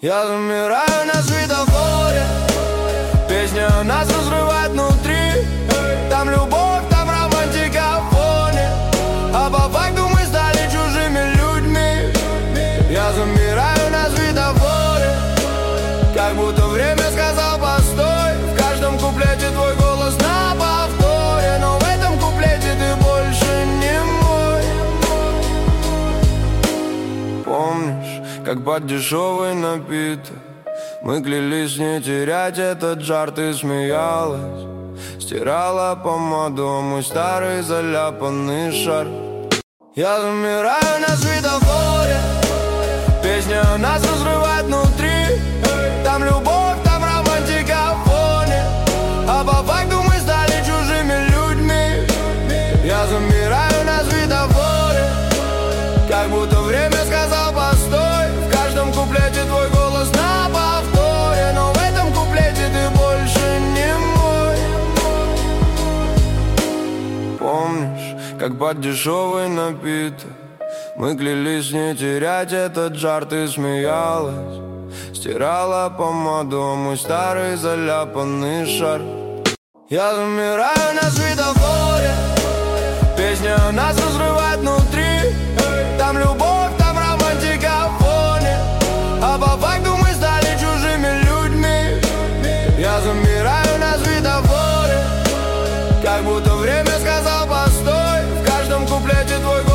Я замираю на светофоре, песня нас разрывает внутри. Там любовь, там романтика в фоне, а по факту мы стали чужими людьми. Я замираю на светофоре, как будто время сказал постой. В каждом куплете твой голос на повторе, но в этом куплете ты больше не мой. Помнишь, как под дешевый напиток мы клялись не терять этот жар, ты смеялась, стирала помаду, мой старый заляпанный шар. Я замираю на светофоре, песня нас разрывает внутри. Там любовь, там романтика в фоне, а по факту мы стали чужими людьми. Я замираю на светофоре, как будто время сказал постой. В каждом куплете твой голос на повторе, но в этом куплете ты больше не мой. Помнишь, как под дешевый напиток мы клялись не терять этот жар, ты смеялась, стирала помаду, мой старый заляпанный шар. Я замираю на светофоре, песня нас